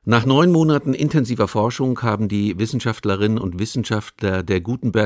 Nach 9 Monaten intensiver Forschung haben die Wissenschaftlerinnen und Wissenschaftler der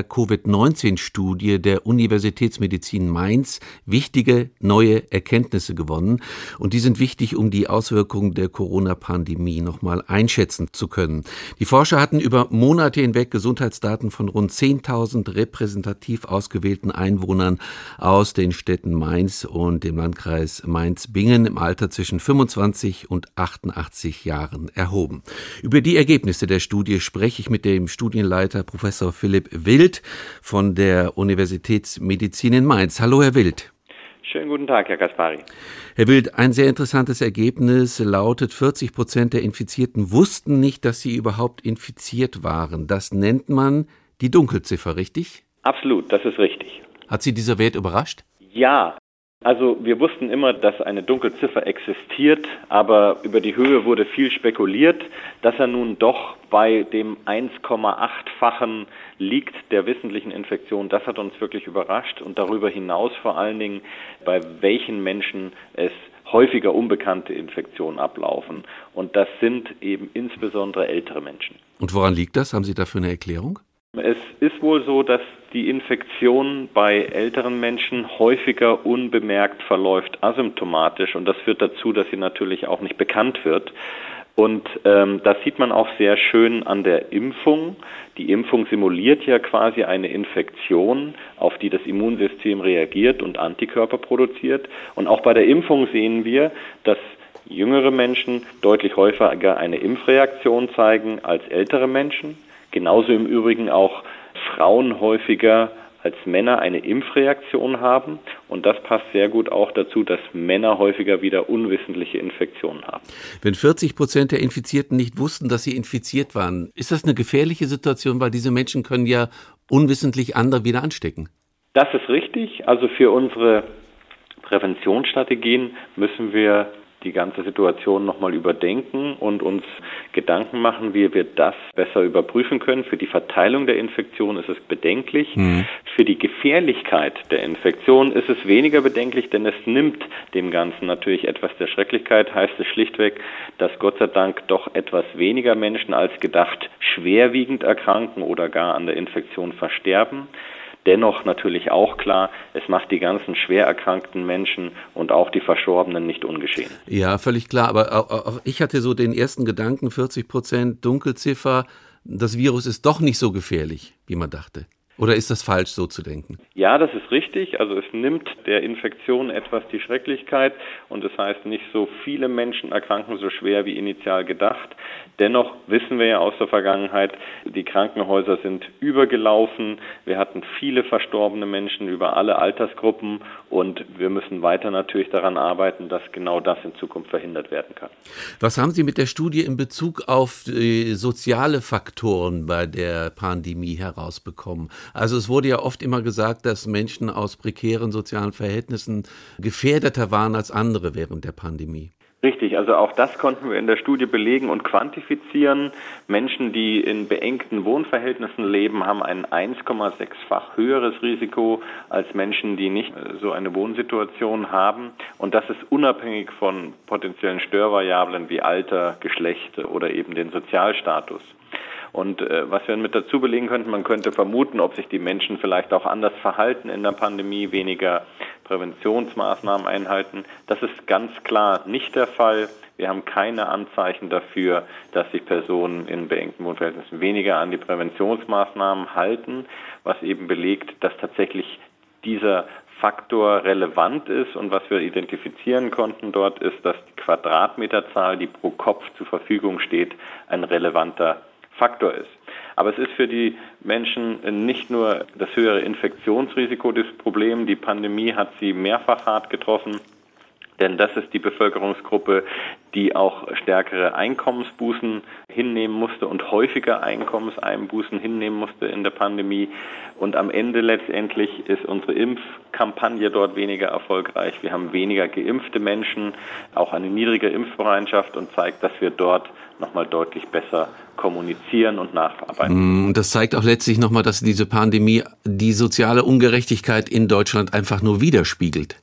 Gutenberg-Covid-19-Studie der Universitätsmedizin Mainz wichtige neue Erkenntnisse gewonnen. Und die sind wichtig, um die Auswirkungen der Corona-Pandemie nochmal einschätzen zu können. Die Forscher hatten über Monate hinweg Gesundheitsdaten von rund 10.000 repräsentativ ausgewählten Einwohnern aus den Städten Mainz und dem Landkreis Mainz-Bingen im Alter zwischen 25 und 88 Jahren erhoben. Über die Ergebnisse der Studie spreche ich mit dem Studienleiter Professor Philipp Wild von der Universitätsmedizin in Mainz. Hallo, Herr Wild. Schönen guten Tag, Herr Gaspari. Herr Wild, ein sehr interessantes Ergebnis lautet, 40% der Infizierten wussten nicht, dass sie überhaupt infiziert waren. Das nennt man die Dunkelziffer, richtig? Absolut, das ist richtig. Hat Sie dieser Wert überrascht? Ja. Also wir wussten immer, dass eine Dunkelziffer existiert, aber über die Höhe wurde viel spekuliert. Dass er nun doch bei dem 1,8-fachen liegt der wissentlichen Infektion, das hat uns wirklich überrascht und darüber hinaus vor allen Dingen, bei welchen Menschen es häufiger unbekannte Infektionen ablaufen. Und das sind eben insbesondere ältere Menschen. Und woran liegt das? Haben Sie dafür eine Erklärung? Es ist wohl so, dass die Infektion bei älteren Menschen häufiger unbemerkt verläuft, asymptomatisch. Und das führt dazu, dass sie natürlich auch nicht bekannt wird. Und das sieht man auch sehr schön an der Impfung. Die Impfung simuliert ja quasi eine Infektion, auf die das Immunsystem reagiert und Antikörper produziert. Und auch bei der Impfung sehen wir, dass jüngere Menschen deutlich häufiger eine Impfreaktion zeigen als ältere Menschen. Genauso im Übrigen auch Frauen häufiger als Männer eine Impfreaktion haben. Und das passt sehr gut auch dazu, dass Männer häufiger wieder unwissentliche Infektionen haben. Wenn 40% der Infizierten nicht wussten, dass sie infiziert waren, ist das eine gefährliche Situation, weil diese Menschen können ja unwissentlich andere wieder anstecken? Das ist richtig. Also für unsere Präventionsstrategien müssen wir die ganze Situation nochmal überdenken und uns Gedanken machen, wie wir das besser überprüfen können. Für die Verteilung der Infektion ist es bedenklich. Für die Gefährlichkeit der Infektion ist es weniger bedenklich, denn es nimmt dem Ganzen natürlich etwas der Schrecklichkeit. Heißt es schlichtweg, dass Gott sei Dank doch etwas weniger Menschen als gedacht schwerwiegend erkranken oder gar an der Infektion versterben. Dennoch natürlich auch klar, es macht die ganzen schwer erkrankten Menschen und auch die Verstorbenen nicht ungeschehen. Ja, völlig klar. Aber auch ich hatte so den ersten Gedanken, 40% Dunkelziffer, das Virus ist doch nicht so gefährlich, wie man dachte. Oder ist das falsch, so zu denken? Ja, das ist richtig. Also es nimmt der Infektion etwas die Schrecklichkeit und das heißt, nicht so viele Menschen erkranken so schwer wie initial gedacht. Dennoch wissen wir ja aus der Vergangenheit, die Krankenhäuser sind übergelaufen. Wir hatten viele verstorbene Menschen über alle Altersgruppen und wir müssen weiter natürlich daran arbeiten, dass genau das in Zukunft verhindert werden kann. Was haben Sie mit der Studie in Bezug auf soziale Faktoren bei der Pandemie herausbekommen? Also es wurde ja oft immer gesagt, dass Menschen aus prekären sozialen Verhältnissen gefährdeter waren als andere während der Pandemie. Richtig, also auch das konnten wir in der Studie belegen und quantifizieren. Menschen, die in beengten Wohnverhältnissen leben, haben ein 1,6-fach höheres Risiko als Menschen, die nicht so eine Wohnsituation haben. Und das ist unabhängig von potenziellen Störvariablen wie Alter, Geschlecht oder eben den Sozialstatus. Und was wir mit dazu belegen könnten, man könnte vermuten, ob sich die Menschen vielleicht auch anders verhalten in der Pandemie, weniger Präventionsmaßnahmen einhalten. Das ist ganz klar nicht der Fall. Wir haben keine Anzeichen dafür, dass sich Personen in beengten Wohnverhältnissen weniger an die Präventionsmaßnahmen halten, was eben belegt, dass tatsächlich dieser Faktor relevant ist und was wir identifizieren konnten dort ist, dass die Quadratmeterzahl, die pro Kopf zur Verfügung steht, ein relevanter Faktor ist. Aber es ist für die Menschen nicht nur das höhere Infektionsrisiko das Problem. Die Pandemie hat sie mehrfach hart getroffen, denn das ist die Bevölkerungsgruppe, die auch stärkere Einkommensbußen hinnehmen musste und häufiger Einkommenseinbußen hinnehmen musste in der Pandemie. Und am Ende letztendlich ist unsere Impfkampagne dort weniger erfolgreich. Wir haben weniger geimpfte Menschen, auch eine niedrige Impfbereitschaft und zeigt, dass wir dort nochmal deutlich besser kommunizieren und nacharbeiten. Das zeigt auch letztlich nochmal, dass diese Pandemie die soziale Ungerechtigkeit in Deutschland einfach nur widerspiegelt.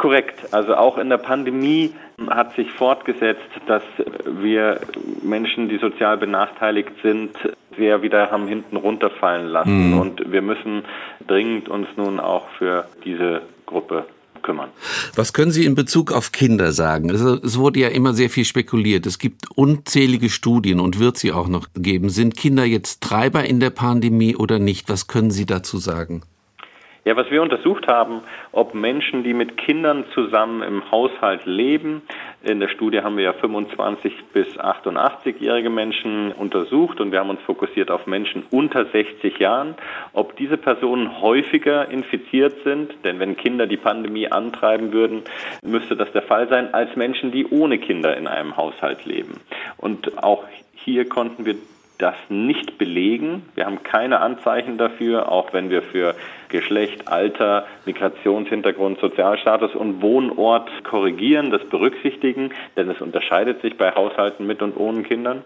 Korrekt. Also auch in der Pandemie hat sich fortgesetzt, dass wir Menschen, die sozial benachteiligt sind, sehr wieder haben hinten runterfallen lassen. Und wir müssen dringend uns nun auch für diese Gruppe kümmern. Was können Sie in Bezug auf Kinder sagen? Also, es wurde ja immer sehr viel spekuliert. Es gibt unzählige Studien und wird sie auch noch geben. Sind Kinder jetzt Treiber in der Pandemie oder nicht? Was können Sie dazu sagen? Ja, was wir untersucht haben, ob Menschen, die mit Kindern zusammen im Haushalt leben, in der Studie haben wir ja 25 bis 88-jährige Menschen untersucht und wir haben uns fokussiert auf Menschen unter 60 Jahren, ob diese Personen häufiger infiziert sind, denn wenn Kinder die Pandemie antreiben würden, müsste das der Fall sein, als Menschen, die ohne Kinder in einem Haushalt leben. Und auch hier konnten wir das nicht belegen. Wir haben keine Anzeichen dafür, auch wenn wir für Geschlecht, Alter, Migrationshintergrund, Sozialstatus und Wohnort korrigieren, das berücksichtigen, denn es unterscheidet sich bei Haushalten mit und ohne Kindern.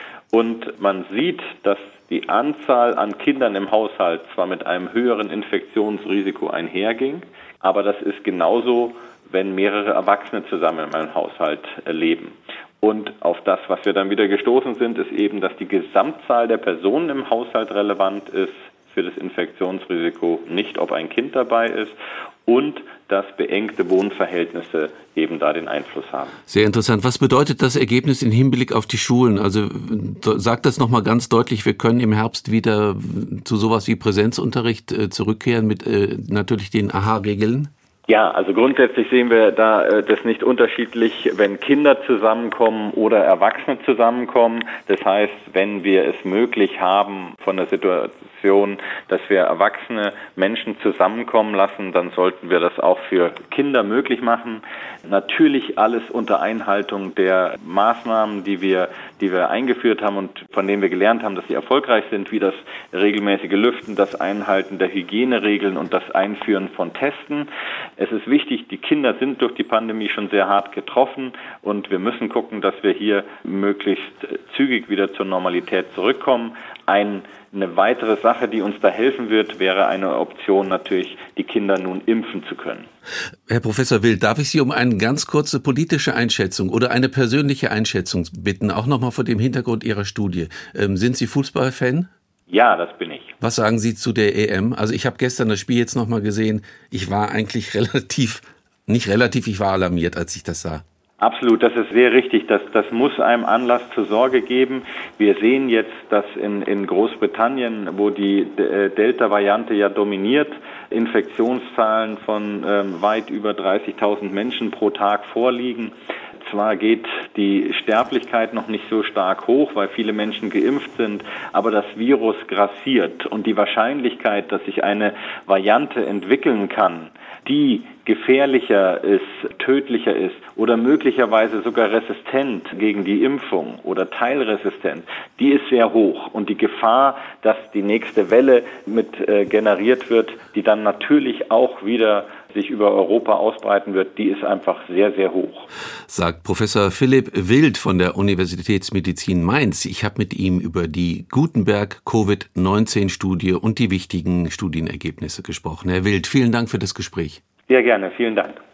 Und man sieht, dass die Anzahl an Kindern im Haushalt zwar mit einem höheren Infektionsrisiko einherging, aber das ist genauso, wenn mehrere Erwachsene zusammen in einem Haushalt leben. Und auf das, was wir dann wieder gestoßen sind, ist eben, dass die Gesamtzahl der Personen im Haushalt relevant ist für das Infektionsrisiko, nicht ob ein Kind dabei ist und dass beengte Wohnverhältnisse eben da den Einfluss haben. Sehr interessant. Was bedeutet das Ergebnis im Hinblick auf die Schulen? Also sagt das nochmal ganz deutlich, wir können im Herbst wieder zu sowas wie Präsenzunterricht zurückkehren mit natürlich den AHA-Regeln? Ja, also grundsätzlich sehen wir da das nicht unterschiedlich, wenn Kinder zusammenkommen oder Erwachsene zusammenkommen. Das heißt, wenn wir es möglich haben von der Situation, dass wir erwachsene Menschen zusammenkommen lassen, dann sollten wir das auch für Kinder möglich machen. Natürlich alles unter Einhaltung der Maßnahmen, die wir eingeführt haben und von denen wir gelernt haben, dass sie erfolgreich sind, wie das regelmäßige Lüften, das Einhalten der Hygieneregeln und das Einführen von Testen. Es ist wichtig, die Kinder sind durch die Pandemie schon sehr hart getroffen und wir müssen gucken, dass wir hier möglichst zügig wieder zur Normalität zurückkommen. Eine weitere Sache, die uns da helfen wird, wäre eine Option natürlich, die Kinder nun impfen zu können. Herr Professor Wild, darf ich Sie um eine ganz kurze politische Einschätzung oder eine persönliche Einschätzung bitten, auch nochmal vor dem Hintergrund Ihrer Studie. Sind Sie Fußballfan? Ja, das bin ich. Was sagen Sie zu der EM? Also ich habe gestern das Spiel jetzt nochmal gesehen. Ich war eigentlich ich war alarmiert, als ich das sah. Absolut, das ist sehr richtig. Das muss einem Anlass zur Sorge geben. Wir sehen jetzt, dass in Großbritannien, wo die Delta-Variante ja dominiert, Infektionszahlen von weit über 30.000 Menschen pro Tag vorliegen. Zwar geht die Sterblichkeit noch nicht so stark hoch, weil viele Menschen geimpft sind, aber das Virus grassiert und die Wahrscheinlichkeit, dass sich eine Variante entwickeln kann, die gefährlicher ist, tödlicher ist oder möglicherweise sogar resistent gegen die Impfung oder teilresistent, die ist sehr hoch. Und die Gefahr, dass die nächste Welle mit generiert wird, die dann natürlich auch wieder sich über Europa ausbreiten wird, die ist einfach sehr, sehr hoch. Sagt Professor Philipp Wild von der Universitätsmedizin Mainz. Ich habe mit ihm über die Gutenberg-Covid-19-Studie und die wichtigen Studienergebnisse gesprochen. Herr Wild, vielen Dank für das Gespräch. Sehr gerne, vielen Dank.